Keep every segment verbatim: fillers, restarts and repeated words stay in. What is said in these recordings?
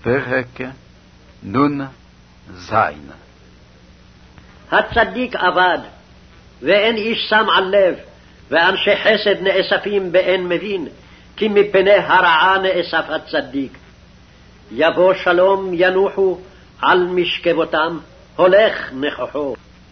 פרק נון זין. הצדיק עבד, ואין איש שם על לב, ואנשי חסד נאספים באין מבין, כי מפני הרעה נאסף הצדיק. יבוא שלום ינוחו על משכבותם, הולך נכוחו.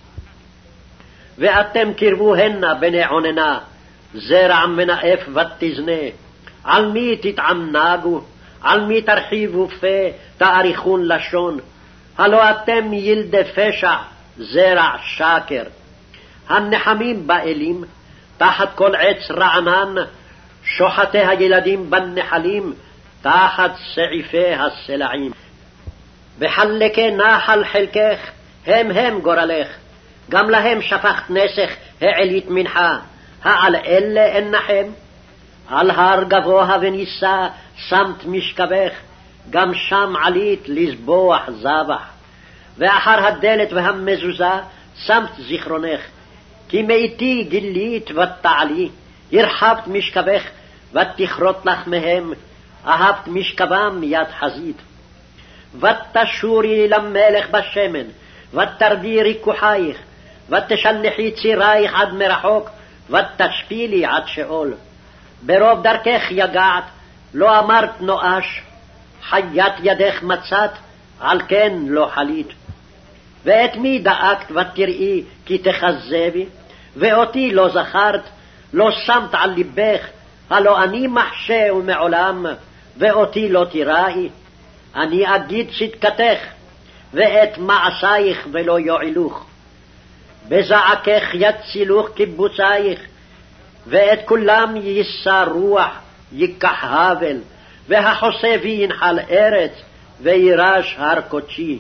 ואתם קרבו הנה בני עוננה, זרע מנאף ותזנה. על מי תתענגו? על מי תרחיבו פה, תאריכון לשון? הלא אתם ילדי פשע, זרע שקר. הנחמים באלים, תחת כל עץ רענן, שוחטי הילדים בנחלים, תחת סעיפי הסלעים. וחלקי נחל חלקך, הם הם גורלך, גם להם שפכת נסך העלית מנחה, העל אלה אין נחם? על הר גבוה ונישא שמת משכבך, גם שם עלית לזבוח זבח. ואחר הדלת והמזוזה שמת זיכרונך, כי מאיתי גילית ותעלי, הרחבת משכבך ותכרות לך מהם, אהבת משכבם יד חזית. ותשורי למלך בשמן, ותרדי ריקוחייך, ותשלחי צירייך עד מרחוק, ותשפילי עד שאול. ברוב דרכך יגעת, לא אמרת נואש, חיית ידך מצאת, על כן לא חלית. ואת מי דאגת ותראי כי תחזבי, ואותי לא זכרת, לא שמת על ליבך, הלא אני מחשה ומעולם, ואותי לא תראי. אני אגיד צדקתך, ואת מעשייך ולא יועילוך. בזעקך יצילוך קיבוצייך, ואת כולם יישא רוח, ייקח הבל, והחוסה וינחל ארץ, וירש הר קודשי.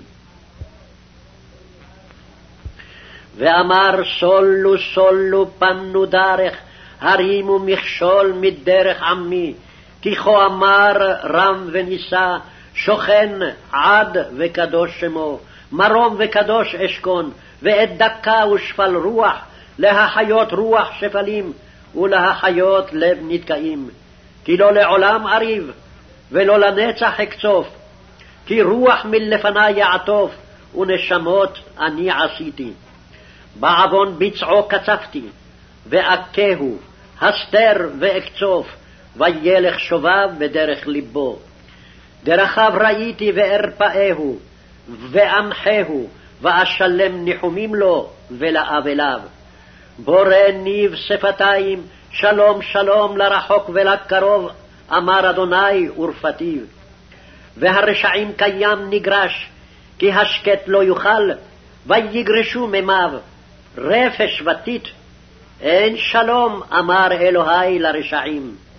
ואמר סולו סולו פנו דרך, הרימו מכשול מדרך עמי, כי כה אמר רם ונישא, שוכן עד וקדוש שמו, מרום וקדוש אשכון, ואת דקה ושפל רוח, להחיות רוח שפלים, ולהחיות לב נתקעים. כי לא לעולם אריב, ולא לנצח אקצוף, כי רוח מלפני יעטוף, ונשמות אני עשיתי. בעוון ביצעו קצפתי, ואכהו, הסתר ואקצוף, וילך שובב בדרך ליבו. דרכיו ראיתי וארפאהו, ואנחהו, ואשלם ניחומים לו ולאבליו. בורא ניב שפתיים, שלום שלום לרחוק ולקרוב, אמר אדוני ורפתיו. והרשעים קיים נגרש, כי השקט לא יוכל, ויגרשו ממיו, רפש ותית. אין שלום, אמר אלוהי לרשעים.